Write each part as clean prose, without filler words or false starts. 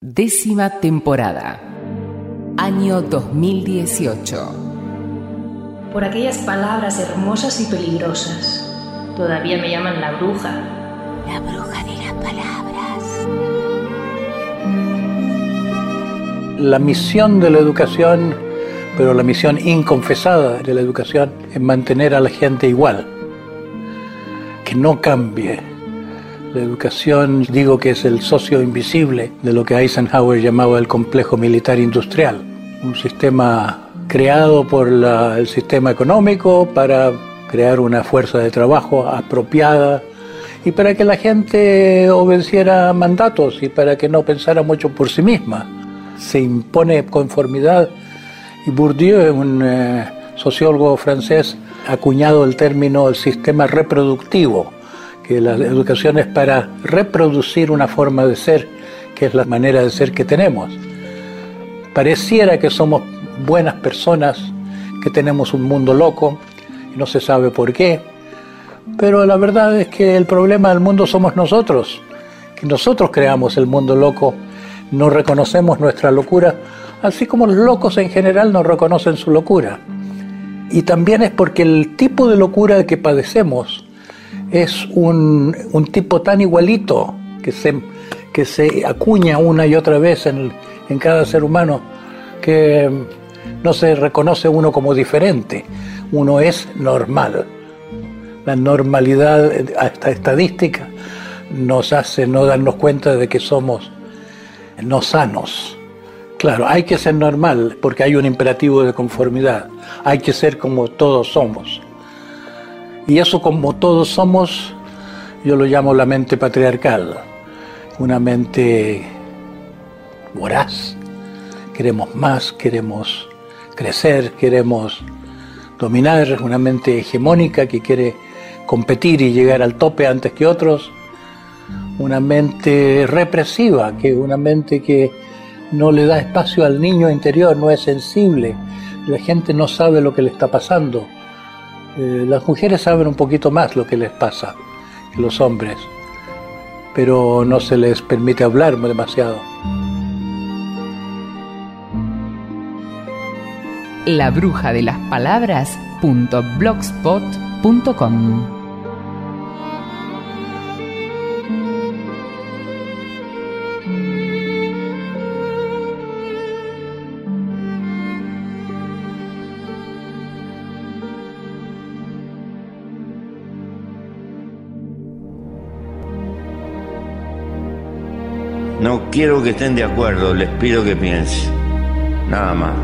10ª temporada. Año 2018. Por aquellas palabras hermosas y peligrosas. Todavía me llaman la bruja. La bruja de las palabras. La misión de la educación, pero la misión inconfesada de la educación, es mantener a la gente igual, que no cambie. La educación, digo que es el socio invisible de lo que Eisenhower llamaba el complejo militar industrial, un sistema creado por el sistema económico para crear una fuerza de trabajo apropiada y para que la gente obedeciera mandatos y para que no pensara mucho por sí misma. Se impone conformidad y Bourdieu, un sociólogo francés, ha acuñado el término el sistema reproductivo, que la educación es para reproducir una forma de ser, que es la manera de ser que tenemos. Pareciera que somos buenas personas, que tenemos un mundo loco, y no se sabe por qué, pero la verdad es que el problema del mundo somos nosotros, que nosotros creamos el mundo loco, no reconocemos nuestra locura, así como los locos en general no reconocen su locura. Y también es porque el tipo de locura que padecemos es un tipo tan igualito que se acuña una y otra vez en cada ser humano que no se reconoce uno como diferente. Uno es normal. La normalidad, esta estadística, nos hace no darnos cuenta de que somos no sanos. Claro, hay que ser normal porque hay un imperativo de conformidad. Hay que ser como todos somos. Y eso, como todos somos, yo lo llamo la mente patriarcal, una mente voraz. Queremos más, queremos crecer, queremos dominar, una mente hegemónica que quiere competir y llegar al tope antes que otros, una mente represiva, una mente que no le da espacio al niño interior, no es sensible, la gente no sabe lo que le está pasando. Las mujeres saben un poquito más lo que les pasa que los hombres, pero no se les permite hablar demasiado. labrujadelaspalabras.blogspot.com. No quiero que estén de acuerdo, les pido que piensen. Nada más.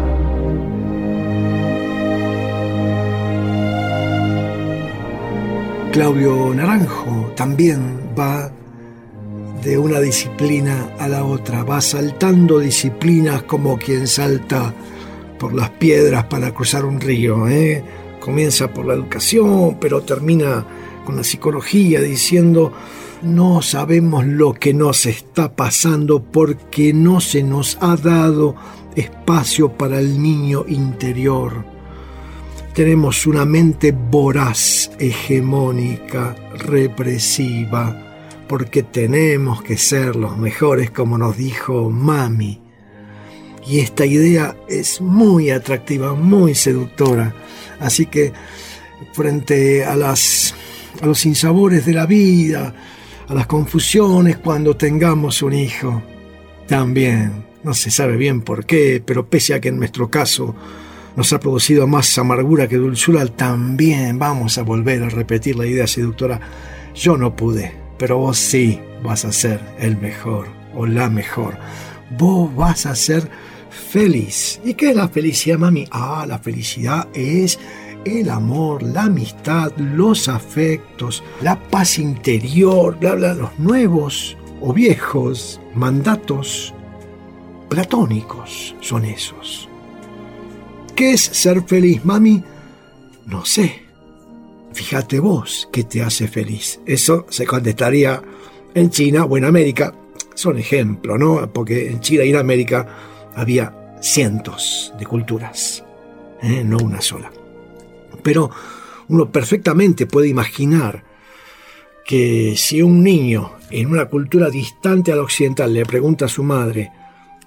Claudio Naranjo también va de una disciplina a la otra, va saltando disciplinas como quien salta por las piedras para cruzar un río, Comienza por la educación, pero termina con la psicología diciendo: no sabemos lo que nos está pasando porque no se nos ha dado espacio para el niño interior. Tenemos una mente voraz, hegemónica, represiva, porque tenemos que ser los mejores, como nos dijo Mami. Y esta idea es muy atractiva, muy seductora. Así que frente a los sinsabores de la vida, a las confusiones cuando tengamos un hijo, también, no se sabe bien por qué, pero pese a que en nuestro caso nos ha producido más amargura que dulzura, también vamos a volver a repetir la idea seductora: yo no pude, pero vos sí vas a ser el mejor o la mejor. Vos vas a ser feliz. ¿Y qué es la felicidad, Mami? La felicidad es el amor, la amistad, los afectos, la paz interior, los nuevos o viejos mandatos platónicos son esos. ¿Qué es ser feliz, Mami? No sé. Fíjate vos qué te hace feliz. Eso se contestaría en China o en América. Son ejemplos, ¿no? Porque en China y en América había cientos de culturas, no una sola. Pero uno perfectamente puede imaginar que si un niño en una cultura distante a la occidental le pregunta a su madre: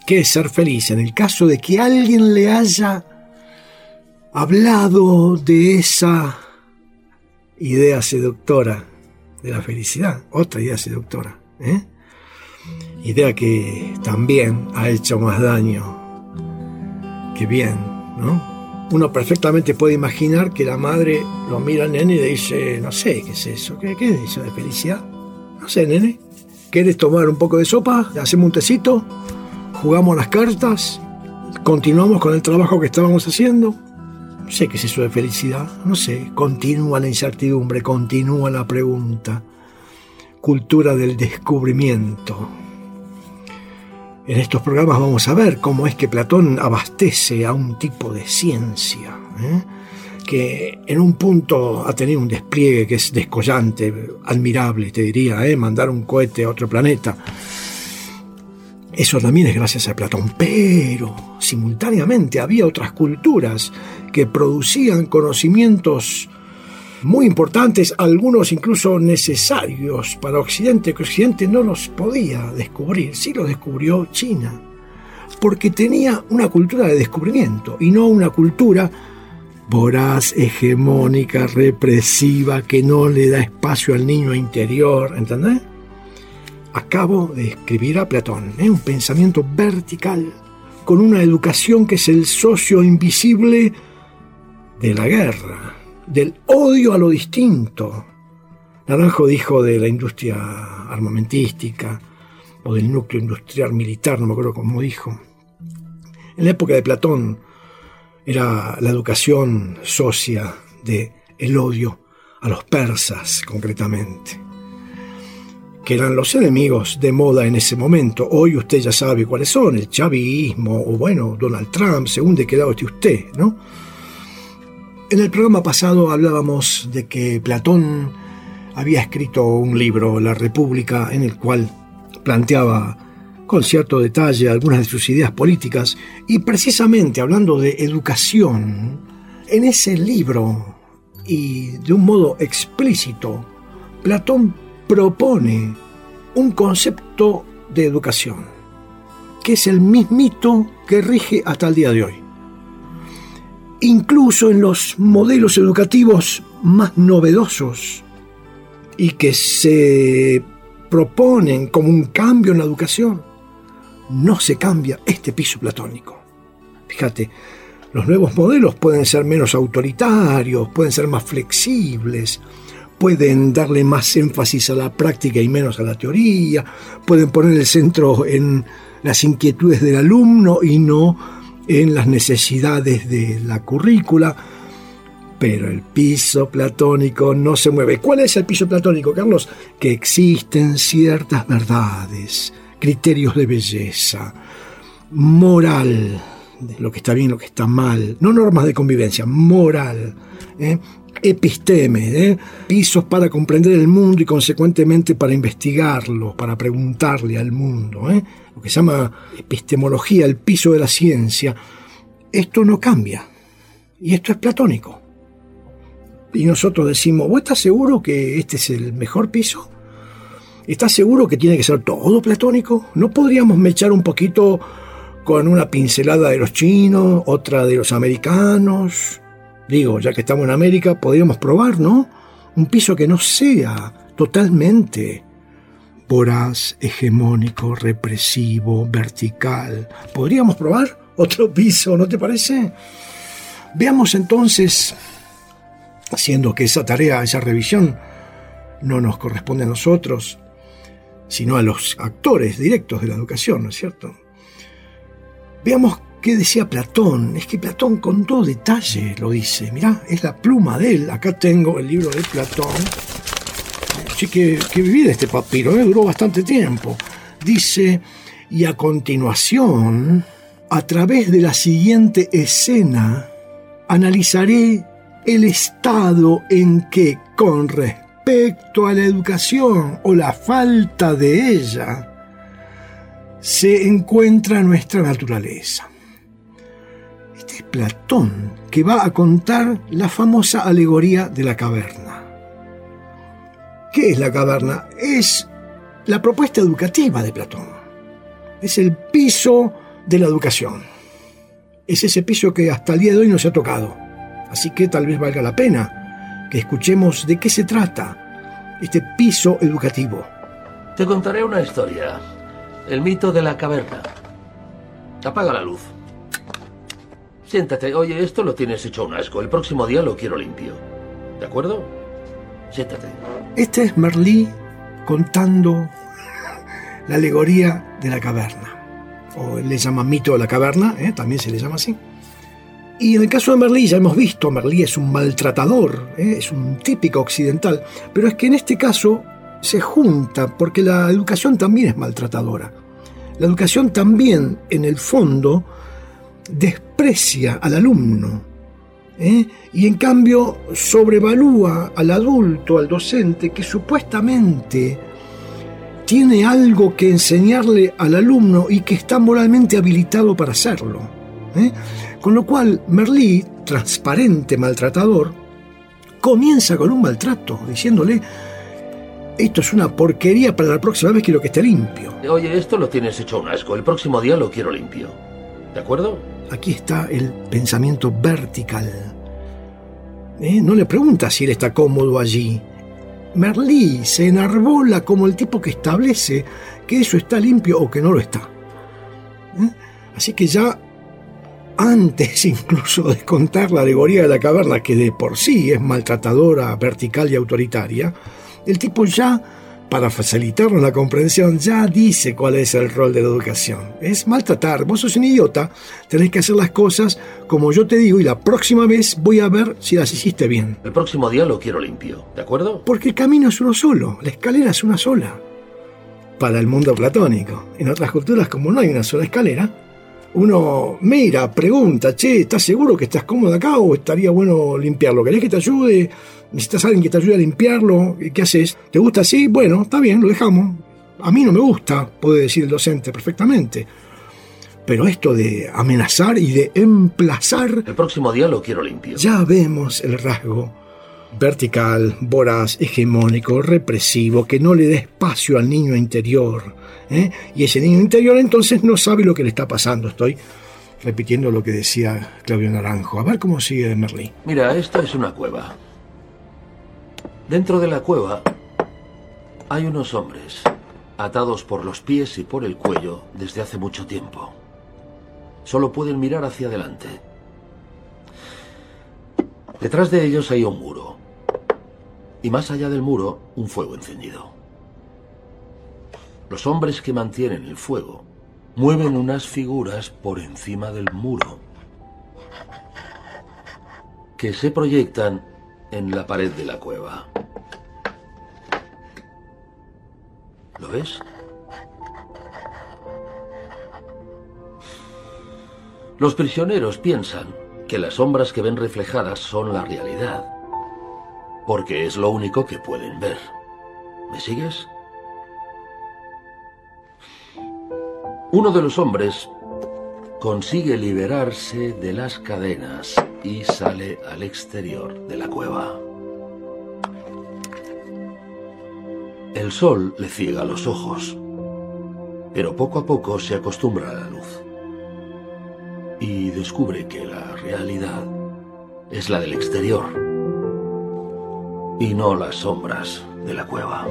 ¿Qué es ser feliz? En el caso de que alguien le haya hablado de esa idea seductora de la felicidad, otra idea seductora, idea que también ha hecho más daño que bien, ¿no? Uno perfectamente puede imaginar que la madre lo mira al nene y le dice, no sé, ¿qué es eso? ¿Qué es eso de felicidad? No sé, nene, ¿quieres tomar un poco de sopa? ¿Hacemos un tecito? ¿Jugamos las cartas? ¿Continuamos con el trabajo que estábamos haciendo? No sé qué es eso de felicidad, no sé. Continúa la incertidumbre, continúa la pregunta. Cultura del descubrimiento. En estos programas vamos a ver cómo es que Platón abastece a un tipo de ciencia, que en un punto ha tenido un despliegue que es descollante, admirable, te diría, mandar un cohete a otro planeta. Eso también es gracias a Platón, pero simultáneamente había otras culturas que producían conocimientos muy importantes, algunos incluso necesarios para Occidente, que Occidente no los podía descubrir. Sí los descubrió China, porque tenía una cultura de descubrimiento y no una cultura voraz, hegemónica, represiva, que no le da espacio al niño interior, ¿entendés? Acabo de escribir a Platón, un pensamiento vertical, con una educación que es el socio invisible de la guerra, del odio a lo distinto. Naranjo dijo de la industria armamentística o del núcleo industrial militar, no me acuerdo cómo dijo. En la época de Platón era la educación socia de el odio a los persas, concretamente, que eran los enemigos de moda en ese momento. Hoy usted ya sabe cuáles son, el chavismo, o bueno, Donald Trump, según de qué lado esté usted, ¿no? En el programa pasado hablábamos de que Platón había escrito un libro, La República, en el cual planteaba con cierto detalle algunas de sus ideas políticas, y precisamente hablando de educación, en ese libro, y de un modo explícito, Platón propone un concepto de educación, que es el mismito que rige hasta el día de hoy. Incluso en los modelos educativos más novedosos y que se proponen como un cambio en la educación, no se cambia este piso platónico. Fíjate, los nuevos modelos pueden ser menos autoritarios, pueden ser más flexibles, pueden darle más énfasis a la práctica y menos a la teoría, pueden poner el centro en las inquietudes del alumno y no en las necesidades de la currícula, pero el piso platónico no se mueve. ¿Cuál es el piso platónico, Carlos? Que existen ciertas verdades, criterios de belleza, moral, lo que está bien, lo que está mal, no normas de convivencia, moral, episteme, pisos para comprender el mundo y consecuentemente para investigarlo, para preguntarle al mundo, lo que se llama epistemología, el piso de la ciencia. Esto no cambia, y esto es platónico. Y nosotros decimos, ¿vos estás seguro que este es el mejor piso? ¿Estás seguro que tiene que ser todo platónico? ¿No podríamos mechar un poquito con una pincelada de los chinos, otra de los americanos? Digo, ya que estamos en América, podríamos probar, ¿no? Un piso que no sea totalmente voraz, hegemónico, represivo, vertical. ¿Podríamos probar otro piso, no te parece? Veamos entonces, siendo que esa tarea, esa revisión, no nos corresponde a nosotros, sino a los actores directos de la educación, ¿no es cierto? Veamos qué decía Platón. Es que Platón con todo detalle lo dice. Mirá, es la pluma de él. Acá tengo el libro de Platón. Así que viví de este papiro, duró bastante tiempo. Dice, y a continuación, a través de la siguiente escena, analizaré el estado en que, con respecto a la educación o la falta de ella, se encuentra nuestra naturaleza. Este es Platón, que va a contar la famosa alegoría de la caverna. ¿Qué es la caverna? Es la propuesta educativa de Platón. Es el piso de la educación. Es ese piso que hasta el día de hoy no se ha tocado. Así que tal vez valga la pena que escuchemos de qué se trata este piso educativo. Te contaré una historia. El mito de la caverna. Apaga la luz. Siéntate. Oye, esto lo tienes hecho un asco. El próximo día lo quiero limpio. ¿De acuerdo? Siéntate. Este es Merlí contando la alegoría de la caverna. O él le llama mito de la caverna, también se le llama así. Y en el caso de Merlí, ya hemos visto, Merlí es un maltratador, es un típico occidental, pero es que en este caso se junta, porque la educación también es maltratadora. La educación también, en el fondo, desprecia al alumno, y en cambio sobrevalúa al adulto, al docente, que supuestamente tiene algo que enseñarle al alumno y que está moralmente habilitado para hacerlo. Con lo cual, Merlí, transparente maltratador, comienza con un maltrato, diciéndole: esto es una porquería, para la próxima vez quiero que esté limpio. Oye, esto lo tienes hecho un asco. El próximo día lo quiero limpio. ¿De acuerdo? Aquí está el pensamiento vertical. No le pregunta si él está cómodo allí. Merlí se enarbola como el tipo que establece que eso está limpio o que no lo está. Así que ya antes incluso de contar la alegoría de la caverna, que de por sí es maltratadora, vertical y autoritaria, el tipo ya, para facilitarnos la comprensión, ya dice cuál es el rol de la educación. Es maltratar. Vos sos un idiota, tenés que hacer las cosas como yo te digo y la próxima vez voy a ver si las hiciste bien. El próximo día lo quiero limpio, ¿de acuerdo? Porque el camino es uno solo, la escalera es una sola. Para el mundo platónico. En otras culturas, como no hay una sola escalera, uno mira, pregunta: che, ¿estás seguro que estás cómodo acá o estaría bueno limpiarlo? ¿Querés que te ayude? ¿Necesitas a alguien que te ayude a limpiarlo? ¿Qué haces? ¿Te gusta así? Bueno, está bien, lo dejamos. A mí no me gusta, puede decir el docente perfectamente. Pero esto de amenazar y de emplazar... El próximo día lo quiero limpio. Ya vemos el rasgo vertical, voraz, hegemónico, represivo, que no le da espacio al niño interior. Y ese niño interior entonces no sabe lo que le está pasando. Estoy repitiendo lo que decía Claudio Naranjo. A ver cómo sigue Merlí. Mira, esto es una cueva. Dentro de la cueva hay unos hombres atados por los pies y por el cuello desde hace mucho tiempo. Solo pueden mirar hacia adelante. Detrás de ellos hay un muro. Y más allá del muro, un fuego encendido. Los hombres que mantienen el fuego mueven unas figuras por encima del muro que se proyectan en la pared de la cueva. ¿Lo ves? Los prisioneros piensan que las sombras que ven reflejadas son la realidad, porque es lo único que pueden ver. ¿Me sigues? Uno de los hombres consigue liberarse de las cadenas y sale al exterior de la cueva. El sol le ciega los ojos, pero poco a poco se acostumbra a la luz y descubre que la realidad es la del exterior y no las sombras de la cueva.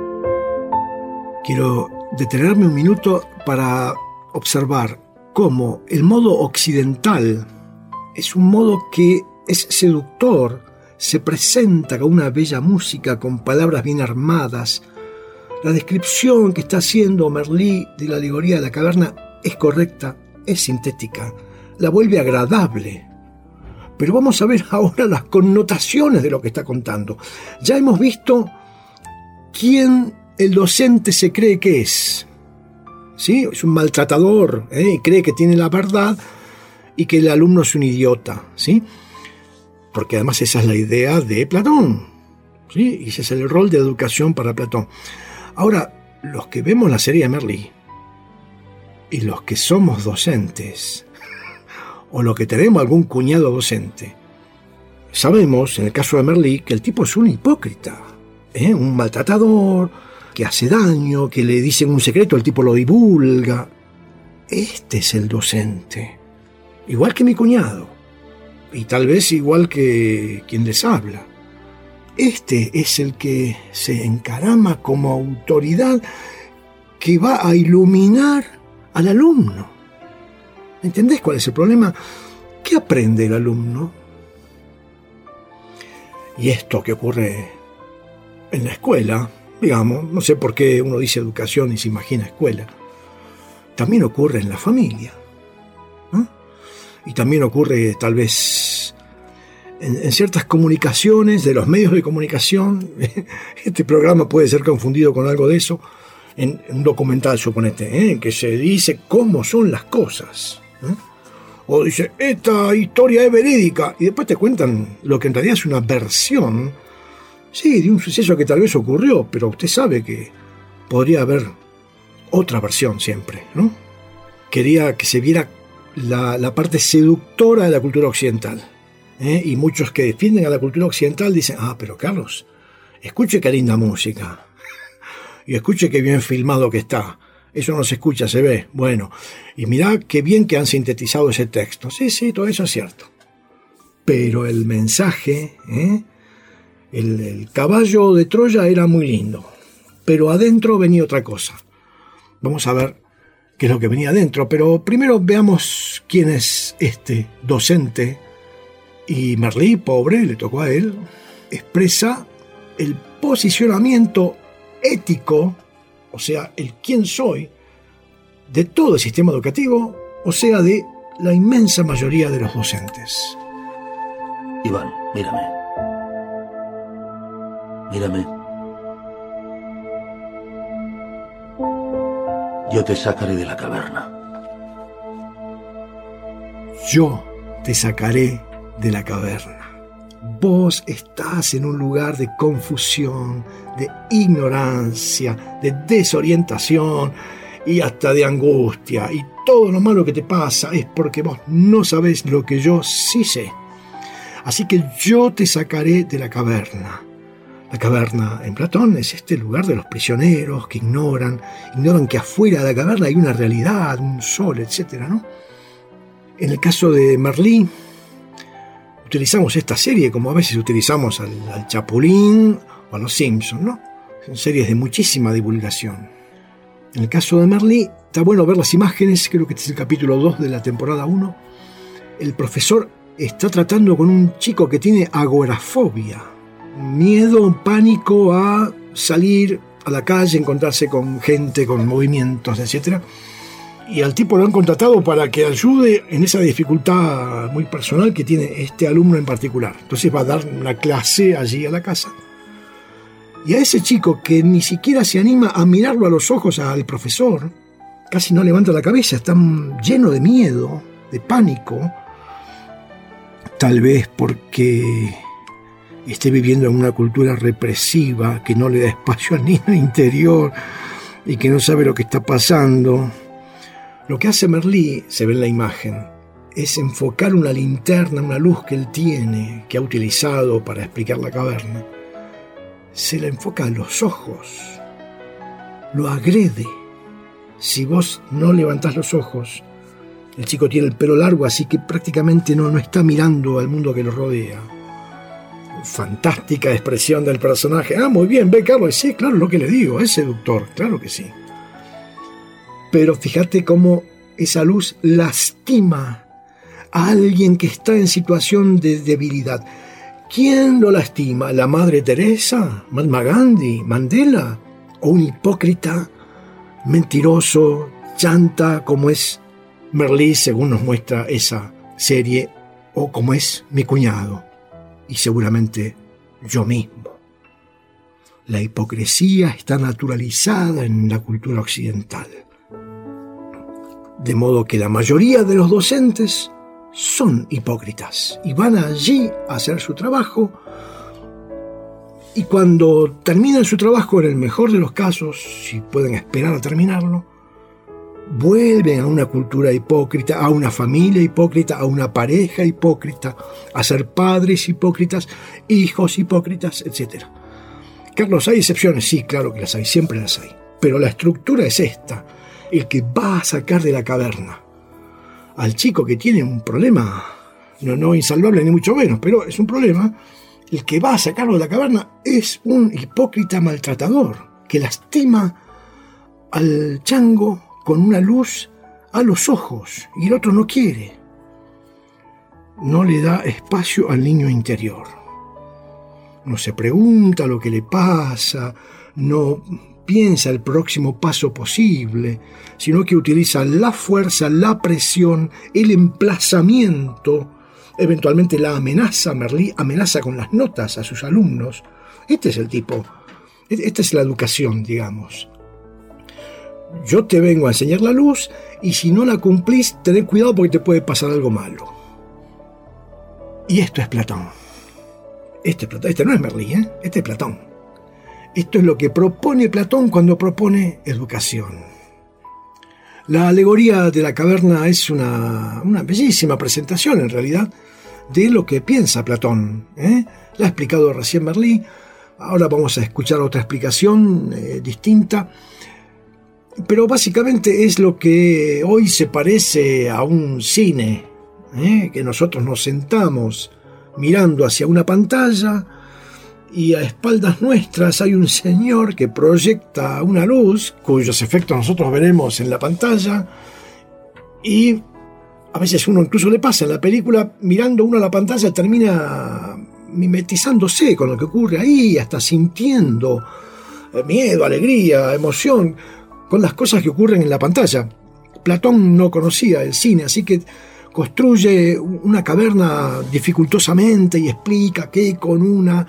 Quiero detenerme un minuto para observar cómo el modo occidental es un modo que es seductor, se presenta con una bella música, con palabras bien armadas. La descripción que está haciendo Merlí de la alegoría de la caverna es correcta, es sintética, la vuelve agradable. Pero vamos a ver ahora las connotaciones de lo que está contando. Ya hemos visto quién el docente se cree que es. ¿Sí? Es un maltratador, y cree que tiene la verdad y que el alumno es un idiota, ¿sí? Porque además esa es la idea de Platón, ¿sí? Y ese es el rol de educación para Platón. Ahora, los que vemos la serie de Merlí y los que somos docentes o los que tenemos algún cuñado docente, sabemos, en el caso de Merlí, que el tipo es un hipócrita, un maltratador, que hace daño, que le dicen un secreto, el tipo lo divulga. este es el docente, igual que mi cuñado, y tal vez igual que quien les habla. Este es el que se encarama como autoridad que va a iluminar al alumno. ¿Entendés cuál es el problema? ¿Qué aprende el alumno? Y esto que ocurre en la escuela, digamos, no sé por qué uno dice educación y se imagina escuela, también ocurre en la familia, ¿no? Y también ocurre tal vez en ciertas comunicaciones de los medios de comunicación. Este programa puede ser confundido con algo de eso, en un documental, suponete, en que se dice cómo son las cosas, o dice, esta historia es verídica, y después te cuentan lo que en realidad es una versión, sí, de un suceso que tal vez ocurrió, pero usted sabe que podría haber otra versión siempre, ¿no? Quería que se viera la parte seductora de la cultura occidental, y muchos que defienden a la cultura occidental dicen, pero Carlos, escuche qué linda música, y escuche qué bien filmado que está. Eso no se escucha, se ve. Bueno, y mirá qué bien que han sintetizado ese texto. Sí, todo eso es cierto. Pero el mensaje, el caballo de Troya era muy lindo, pero adentro venía otra cosa. Vamos a ver qué es lo que venía adentro, pero primero veamos quién es este docente. Y Merlí, pobre, le tocó a él, expresa el posicionamiento ético, o sea, el quién soy, de todo el sistema educativo, o sea, de la inmensa mayoría de los docentes. Iván, mírame. Mírame. Yo te sacaré de la caverna. Yo te sacaré de la caverna. Vos estás en un lugar de confusión, de ignorancia, de desorientación y hasta de angustia. Y todo lo malo que te pasa es porque vos no sabés lo que yo sí sé. Así que yo te sacaré de la caverna. La caverna en Platón es este lugar de los prisioneros que ignoran que afuera de la caverna hay una realidad, un sol, etcétera, ¿no? En el caso de Merlí, utilizamos esta serie como a veces utilizamos al Chapulín o a los Simpsons, ¿no? Son series de muchísima divulgación. En el caso de Merlí, está bueno ver las imágenes, creo que este es el capítulo 2 de la temporada 1. El profesor está tratando con un chico que tiene agorafobia, miedo, pánico a salir a la calle, encontrarse con gente, con movimientos, etc. Y al tipo lo han contratado para que ayude en esa dificultad muy personal que tiene este alumno en particular. Entonces va a dar una clase allí a la casa. Y a ese chico que ni siquiera se anima a mirarlo a los ojos al profesor, casi no levanta la cabeza, está lleno de miedo, de pánico, tal vez porque esté viviendo en una cultura represiva que no le da espacio al niño interior y que no sabe lo que está pasando. Lo que hace Merlí, se ve en la imagen, es enfocar una linterna, una luz que él tiene, que ha utilizado para explicar la caverna. Se la enfoca a los ojos, lo agrede. Si vos no levantás los ojos, el chico tiene el pelo largo, así que prácticamente no está mirando al mundo que lo rodea. Fantástica expresión del personaje. Muy bien, ve Carlos, sí, claro, lo que le digo, es seductor, claro que sí. Pero fíjate cómo esa luz lastima a alguien que está en situación de debilidad. ¿Quién lo lastima? ¿La Madre Teresa? ¿Mahatma Gandhi? ¿Mandela? ¿O un hipócrita, mentiroso, chanta como es Merlí, según nos muestra esa serie, o como es mi cuñado, y seguramente yo mismo? La hipocresía está naturalizada en la cultura occidental. De modo que la mayoría de los docentes son hipócritas y van allí a hacer su trabajo, y cuando terminan su trabajo, en el mejor de los casos, si pueden esperar a terminarlo, vuelven a una cultura hipócrita, a una familia hipócrita, a una pareja hipócrita, a ser padres hipócritas, hijos hipócritas, etc. Carlos, ¿hay excepciones? Sí, claro que las hay, siempre las hay. Pero la estructura es esta. el que va a sacar de la caverna al chico que tiene un problema, no insalvable ni mucho menos, pero es un problema, el que va a sacarlo de la caverna es un hipócrita maltratador que lastima al chango con una luz a los ojos y el otro no quiere. No le da espacio al niño interior. No se pregunta lo que le pasa, no piensa el próximo paso posible, sino que utiliza la fuerza, la presión, el emplazamiento, eventualmente la amenaza. Merlí amenaza con las notas a sus alumnos. Este es el tipo, esta es la educación, digamos. Yo te vengo a enseñar la luz y si no la cumplís, tened cuidado porque te puede pasar algo malo. Y esto es Platón. Este no es Merlí, este es Platón. Esto es lo que propone Platón cuando propone educación. La alegoría de la caverna es una bellísima presentación, en realidad, de lo que piensa Platón. La ha explicado recién Merlí. Ahora vamos a escuchar otra explicación distinta. Pero básicamente es lo que hoy se parece a un cine, que nosotros nos sentamos mirando hacia una pantalla y a espaldas nuestras hay un señor que proyecta una luz cuyos efectos nosotros veremos en la pantalla, y a veces uno incluso le pasa en la película, mirando uno a la pantalla termina mimetizándose con lo que ocurre ahí, hasta sintiendo miedo, alegría, emoción con las cosas que ocurren en la pantalla. Platón no conocía el cine, así que construye una caverna dificultosamente y explica que con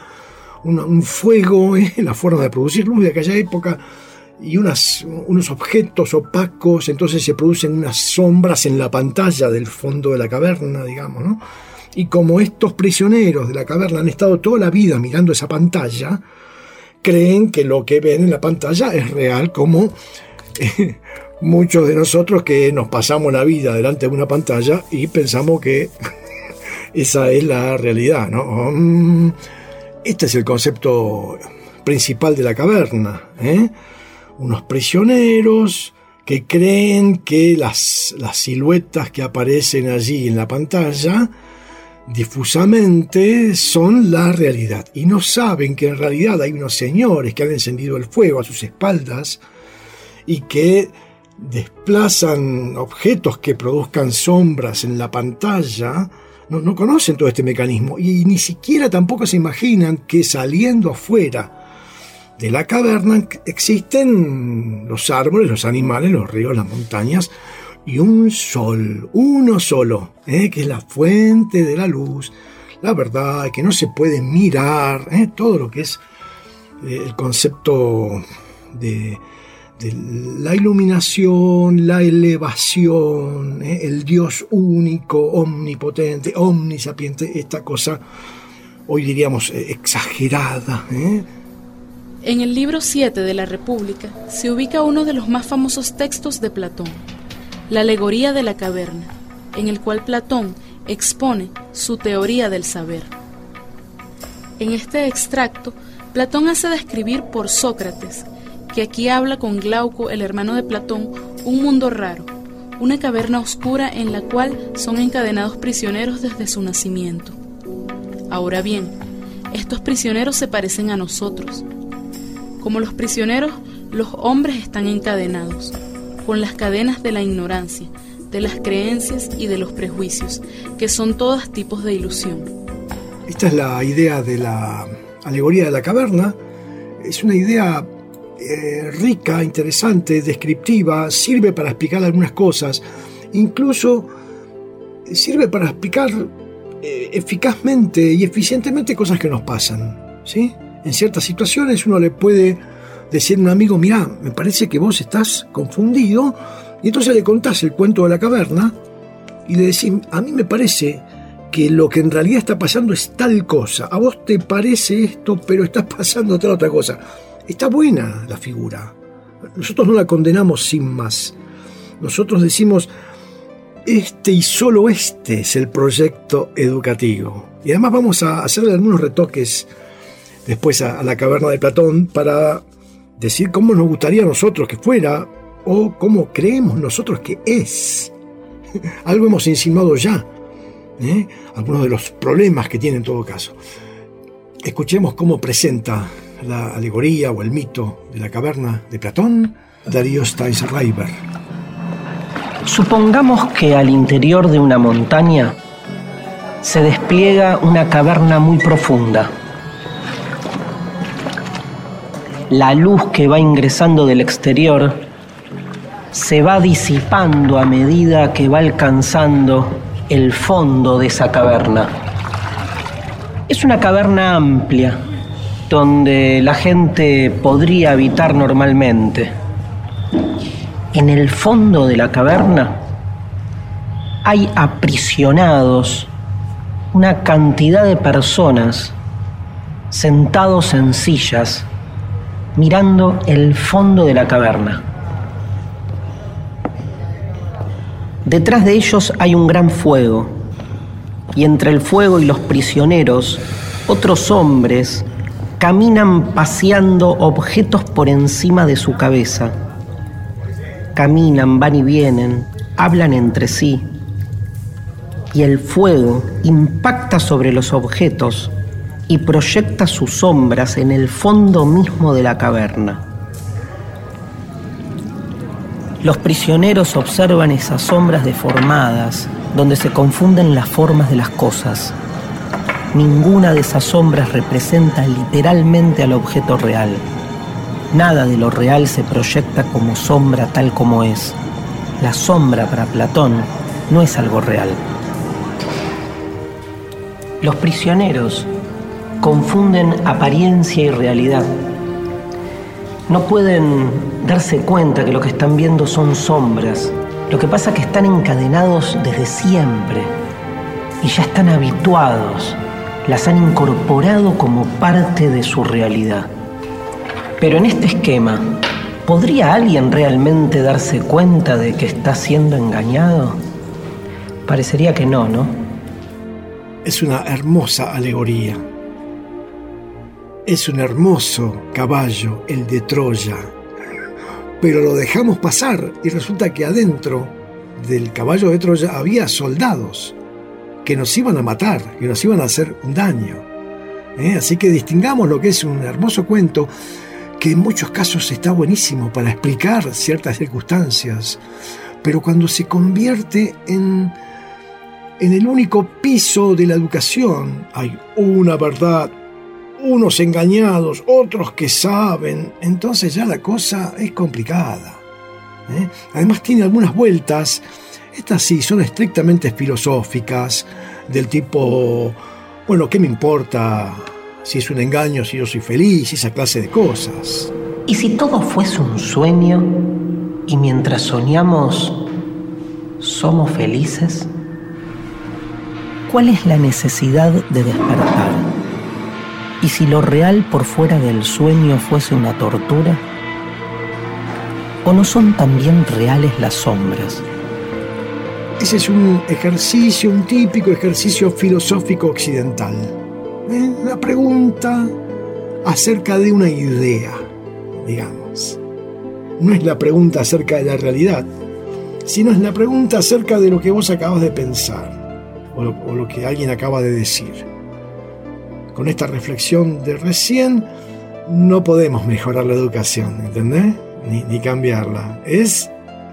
un fuego, la forma de producir luz de aquella época, y unos objetos opacos, entonces se producen unas sombras en la pantalla del fondo de la caverna, digamos, ¿no? Y como estos prisioneros de la caverna han estado toda la vida mirando esa pantalla, creen que lo que ven en la pantalla es real, como muchos de nosotros que nos pasamos la vida delante de una pantalla y pensamos que esa es la realidad, ¿no? Este es el concepto principal de la caverna, unos prisioneros que creen que las siluetas que aparecen allí en la pantalla difusamente son la realidad, y no saben que en realidad hay unos señores que han encendido el fuego a sus espaldas y que desplazan objetos que produzcan sombras en la pantalla. No conocen todo este mecanismo y ni siquiera tampoco se imaginan que saliendo afuera de la caverna existen los árboles, los animales, los ríos, las montañas y un sol, uno solo, que es la fuente de la luz, la verdad, que no se puede mirar, todo lo que es el concepto de la iluminación, la elevación, el Dios único, omnipotente, omnisapiente, esta cosa, hoy diríamos, exagerada. En el libro 7 de la República se ubica uno de los más famosos textos de Platón, la alegoría de la caverna, en el cual Platón expone su teoría del saber. En este extracto, Platón hace describir por Sócrates, que aquí habla con Glauco, el hermano de Platón, un mundo raro, una caverna oscura en la cual son encadenados prisioneros desde su nacimiento. Ahora bien, estos prisioneros se parecen a nosotros. Como los prisioneros, los hombres están encadenados, con las cadenas de la ignorancia, de las creencias y de los prejuicios, que son todos tipos de ilusión. Esta es la idea de la alegoría de la caverna. Es una idea rica, interesante, descriptiva, sirve para explicar algunas cosas, incluso sirve para explicar eficazmente y eficientemente cosas que nos pasan, ¿sí? En ciertas situaciones uno le puede decir a un amigo: mirá, me parece que vos estás confundido, y entonces le contás el cuento de la caverna y le decís: a mí me parece que lo que en realidad está pasando es tal cosa, a vos te parece esto, pero está pasando tal otra cosa. Está buena la figura. Nosotros no la condenamos sin más. Nosotros decimos: este y solo este es el proyecto educativo. Y además vamos a hacerle algunos retoques después a la caverna de Platón para decir cómo nos gustaría a nosotros que fuera, o cómo creemos nosotros que es. Algo hemos insinuado ya, algunos de los problemas que tiene en todo caso. Escuchemos cómo presenta la alegoría o el mito de la caverna de Platón Darío Steinschreiber. Supongamos que al interior de una montaña se despliega una caverna muy profunda. La luz que va ingresando del exterior se va disipando a medida que va alcanzando el fondo de esa caverna. Es una caverna amplia, donde la gente podría habitar normalmente. En el fondo de la caverna hay aprisionados una cantidad de personas sentados en sillas, mirando el fondo de la caverna. Detrás de ellos hay un gran fuego, y entre el fuego y los prisioneros, otros hombres caminan paseando objetos por encima de su cabeza. Caminan, van y vienen, hablan entre sí, y el fuego impacta sobre los objetos y proyecta sus sombras en el fondo mismo de la caverna. Los prisioneros observan esas sombras deformadas, donde se confunden las formas de las cosas. Ninguna de esas sombras representa literalmente al objeto real. Nada de lo real se proyecta como sombra tal como es. La sombra para Platón no es algo real. Los prisioneros confunden apariencia y realidad. No pueden darse cuenta que lo que están viendo son sombras. Lo que pasa es que están encadenados desde siempre y ya están habituados. Las han incorporado como parte de su realidad. Pero en este esquema, ¿podría alguien realmente darse cuenta de que está siendo engañado? Parecería que no, ¿no? Es una hermosa alegoría. Es un hermoso caballo, el de Troya. Pero lo dejamos pasar y resulta que adentro del caballo de Troya había soldados que nos iban a matar, que nos iban a hacer un daño. Así que distingamos lo que es un hermoso cuento que en muchos casos está buenísimo para explicar ciertas circunstancias, pero cuando se convierte en el único piso de la educación, hay una verdad, unos engañados, otros que saben, entonces ya la cosa es complicada. Además tiene algunas vueltas, estas sí son estrictamente filosóficas, del tipo, bueno, ¿qué me importa si es un engaño, si yo soy feliz, esa clase de cosas? ¿Y si todo fuese un sueño y mientras soñamos somos felices? ¿Cuál es la necesidad de despertar? ¿Y si lo real por fuera del sueño fuese una tortura? ¿O no son también reales las sombras? Ese es un ejercicio, un típico ejercicio filosófico occidental. Una pregunta acerca de una idea, digamos. No es la pregunta acerca de la realidad, sino es la pregunta acerca de lo que vos acabas de pensar o lo que alguien acaba de decir. Con esta reflexión de recién no podemos mejorar la educación, ¿entendés? Ni cambiarla. Es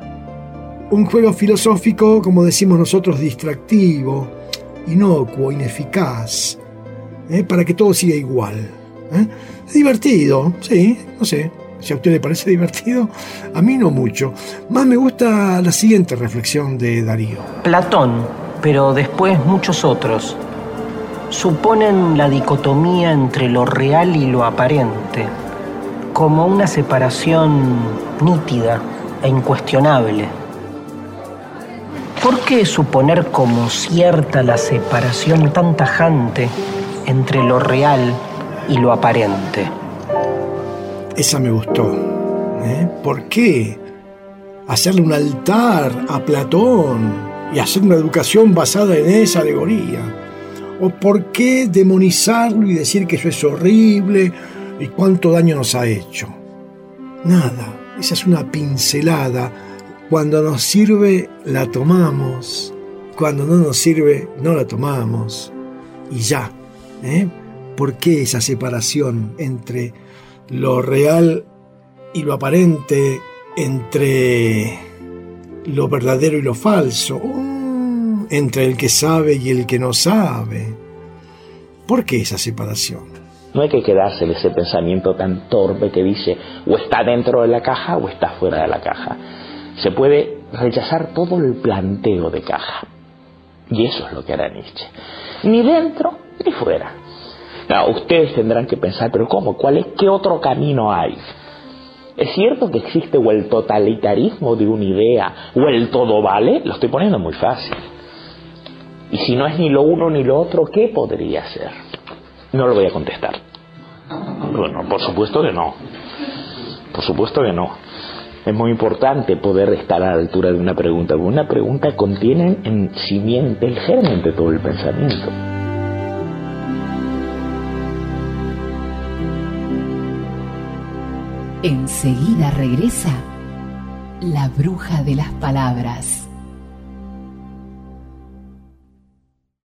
un juego filosófico, como decimos nosotros, distractivo, inocuo, ineficaz, para que todo siga igual. Es divertido, sí, no sé. Si a usted le parece divertido, a mí no mucho. Más me gusta la siguiente reflexión de Darío. Platón, pero después muchos otros, suponen la dicotomía entre lo real y lo aparente, como una separación nítida e incuestionable. ¿Por qué suponer como cierta la separación tan tajante entre lo real y lo aparente? Esa me gustó. ¿Por qué hacerle un altar a Platón y hacer una educación basada en esa alegoría? ¿O por qué demonizarlo y decir que eso es horrible y cuánto daño nos ha hecho? Nada. Esa es una pincelada. Cuando nos sirve, la tomamos. Cuando no nos sirve, no la tomamos. Y ya. ¿Por qué esa separación entre lo real y lo aparente, entre lo verdadero y lo falso, entre el que sabe y el que no sabe? ¿Por qué esa separación? No hay que quedarse en ese pensamiento tan torpe que dice o está dentro de la caja o está fuera de la caja. Se puede rechazar todo el planteo de caja. Y eso es lo que hará Nietzsche. Ni dentro ni fuera. No, ustedes tendrán que pensar, pero ¿cómo? ¿Qué otro camino hay? ¿Es cierto que existe o el totalitarismo de una idea o el todo vale? Lo estoy poniendo muy fácil. Y si no es ni lo uno ni lo otro, ¿qué podría ser? No lo voy a contestar. Bueno, por supuesto que no. Por supuesto que no. Es muy importante poder estar a la altura de una pregunta, porque una pregunta contiene en simiente el germen de todo el pensamiento. Enseguida regresa La Bruja de las Palabras.